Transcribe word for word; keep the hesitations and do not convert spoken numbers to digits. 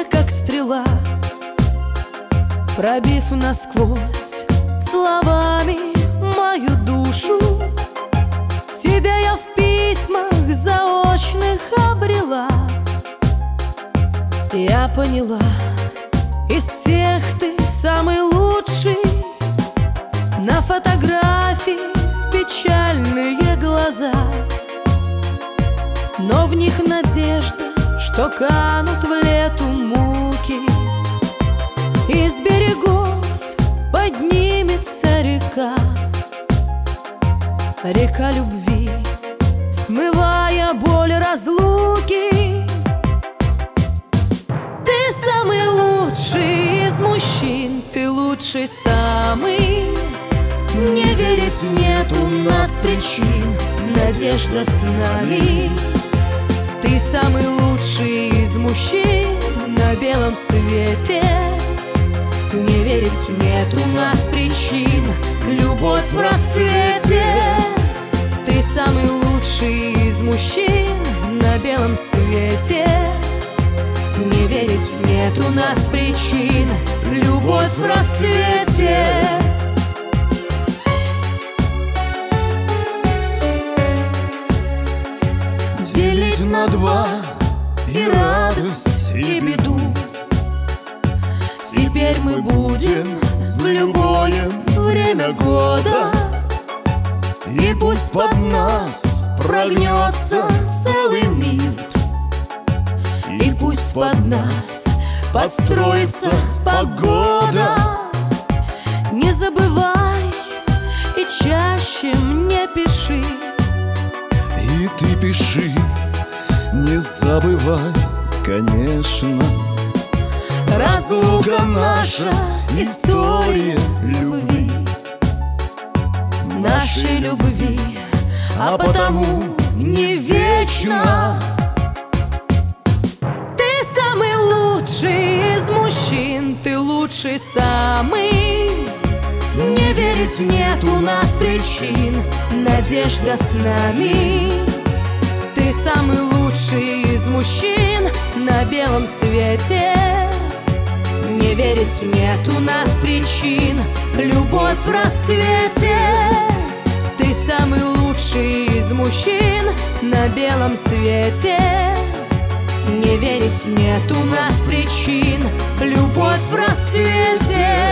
как стрела, пробив насквозь словами мою душу. Тебя я в письмах заочных обрела. Я поняла, из всех ты самый лучший. На фотографии печальные глаза, но в них надежда, что канут в лету муки. Из берегов поднимется река, река любви, смывая боль разлуки. Ты самый лучший из мужчин, ты лучший самый. Не верить нет у нас причин, надежда с нами. Ты самый лучший из мужчин на белом свете. Не верить нет у нас причин, любовь в рассвете. Ты самый лучший из мужчин на белом свете. Не верить нет у нас причин, любовь в рассвете. Делить на два и радость, и беду. Теперь мы будем В любое время года, и пусть под нас прогнется целый мир, и пусть под нас подстроится погода. Не забывай и чаще мне пиши. И ты пиши, не забывай, конечно. Разлука наша история любви, нашей любви, а потому не вечно. Ты самый лучший из мужчин, ты лучший самый. Не верить нет у нас причин, надежда с нами. Ты самый лучший из мужчин на белом свете. Не верить нет у нас причин, любовь в рассвете. Ты самый лучший из мужчин на белом свете. Не верить нет у нас причин, любовь в рассвете.